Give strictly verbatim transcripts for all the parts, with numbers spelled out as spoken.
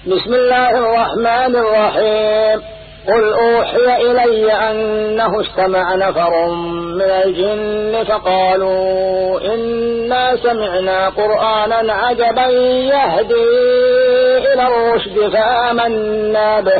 بسم الله الرحمن الرحيم. قل أوحي إلي أنه استمع نفر من الجن فقالوا إنا سمعنا قرآنا عجبا يهدي إلى الرشد فآمنا به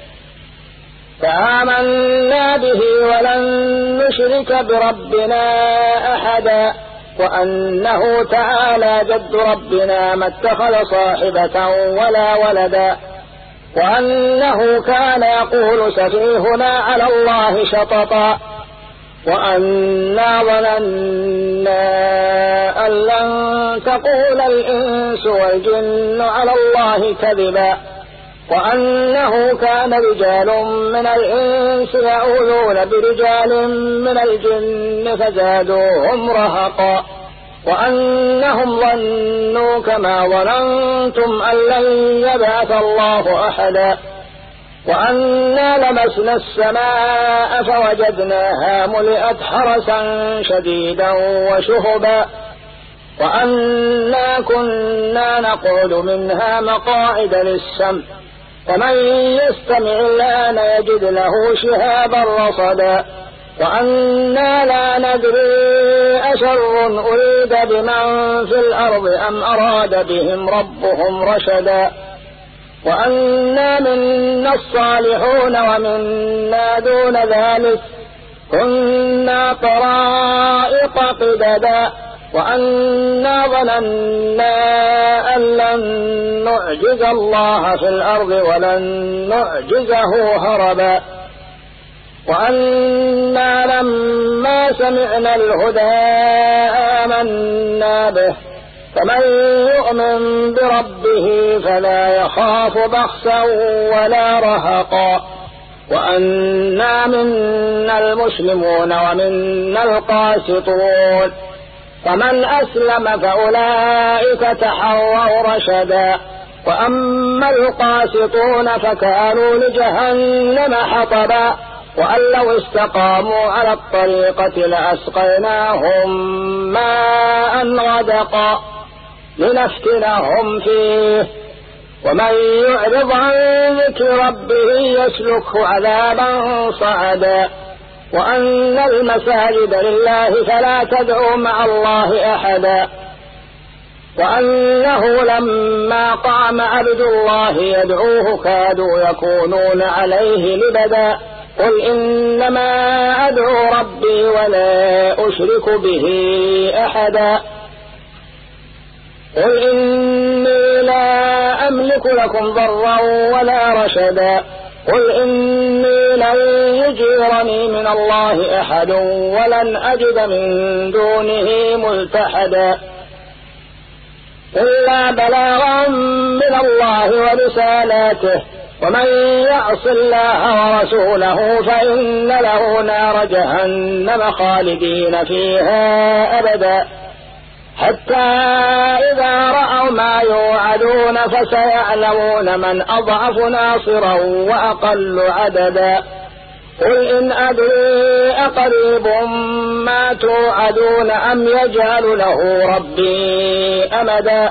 فآمنا به ولن نشرك بربنا أحدا وأنه تعالى جد ربنا ما اتخذ صاحبة ولا ولدا وأنه كان يقول سفيهنا على الله شططا وأنا ظننا أن لن تقول الإنس والجن على الله كذبا وأنه كان رجال من الإنس يعوذون برجال من الجن فزادوهم رهقا وأنهم ظنوا كما ظننتم أن لن يبعث الله أحدا وأنا لمسنا السماء فوجدناها ملئت حرسا شديدا وشهبا وأنا كنا نقعد منها مقاعد للسمع ومن يستمع الآن يجد له شهابا رصدا وأنا لا ندري أشر أريد بمن في الأرض أم أراد بهم ربهم رشدا وأنا منا الصالحون ومنا دون ذلك كنا طرائق قددا وأنا ظننا أن لن نعجز الله في الأرض ولن نعجزه هربا وأنا لما سمعنا الهدى آمنا به فمن يؤمن بربه فلا يخاف بخسا ولا رهقا وأنا منا المسلمون ومنا القاسطون فمن أسلم فأولئك تحروا رشدا وأما القاسطون فكانوا لجهنم حطبا وأن لو استقاموا على الطريقة لأسقيناهم ماء غدقا لنفتنهم فيه ومن يعرض عن ذكر ربه يسلكه عذابا صعدا وأن المساجد لله فلا تدعوا مع الله أحدا وأنه لما قام عبد الله يدعوه كادوا يكونون عليه لبدا قل إنما أدعو ربي ولا أشرك به أحدا قل إني لا أملك لكم ضرا ولا رشدا قل إني لن يجيرني من الله أحد ولن أجد من دونه ملتحدا إلا بلاغا من الله ورسالاته ومن يعص الله ورسوله فإن له نار جهنم خالدين فيها أبدا حتى إذا رأوا ما يوعدون فسيعلمون من أضعف ناصرا وأقل عددا قل إن أدري أقريب ما توعدون أم يجعل له ربي أمدا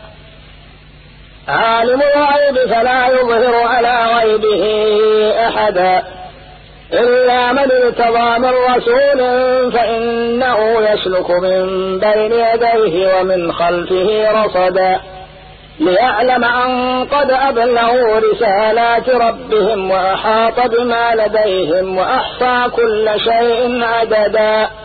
عالم الغيب فلا يظهر على غيبه أحدا إلا من ارتضى من رسول فإنه يسلك من بين يديه ومن خلفه رصدا ليعلم أن قد أبلغوا رسالات ربهم وأحاط بما لديهم وأحصى كل شيء عددا